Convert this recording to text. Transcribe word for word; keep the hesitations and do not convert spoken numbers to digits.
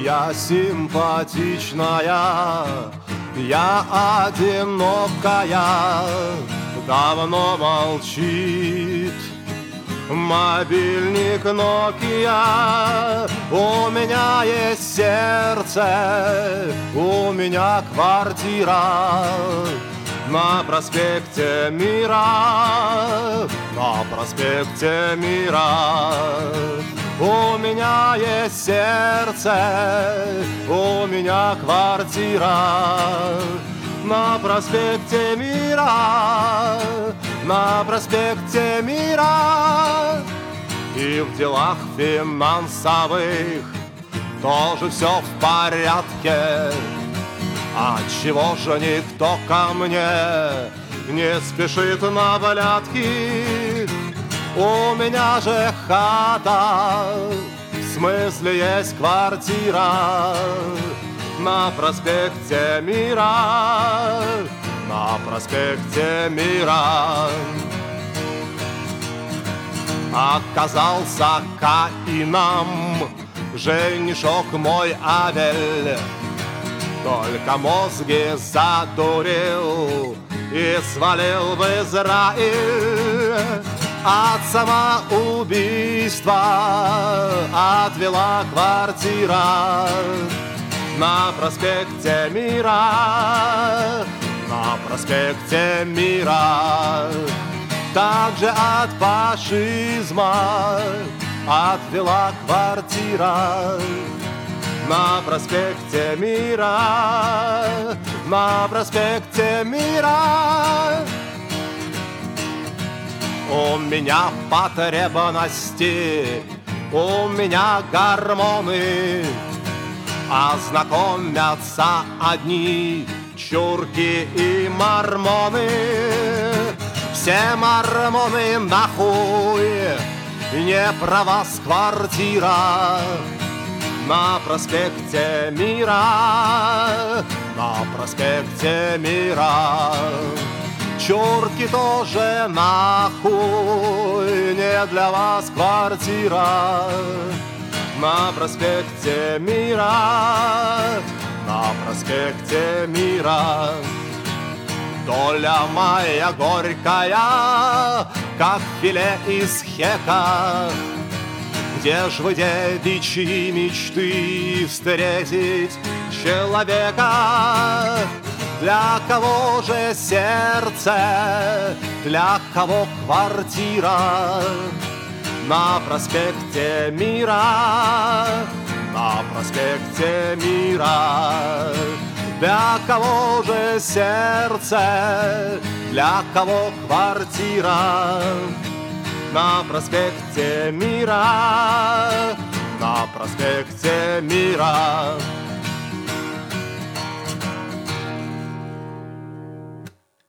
я симпатичная, я одинокая, давно молчит мобильник Nokia. У меня есть сердце, у меня квартира на проспекте Мира, на проспекте Мира. У меня есть сердце, у меня квартира на проспекте Мира, на проспекте Мира. И в делах финансовых тоже все в порядке. Отчего же никто ко мне не спешит на блядки? У меня же хата, в смысле есть квартира на проспекте Мира, на проспекте Мира. Оказался Каином женишок мой Авель, только мозги задурил и свалил в Израиль. От самоубийства отвела квартира на проспекте Мира, на проспекте Мира. Также от фашизма отвела квартира на проспекте Мира, на проспекте Мира. У меня потребности, у меня гормоны, а знакомятся одни чурки и мормоны. Все мормоны нахуй, не про вас квартира на проспекте Мира, на проспекте Мира. Чурки тоже нахуй, не для вас квартира на проспекте Мира, на проспекте Мира. Доля моя горькая, как филе из хека. Где ж вы, девичьи мечты, встретить человека? Для кого же сердце, для кого квартира на проспекте Мира, на проспекте Мира? Для кого же сердце, для кого квартира на проспекте Мира, на проспекте Мира?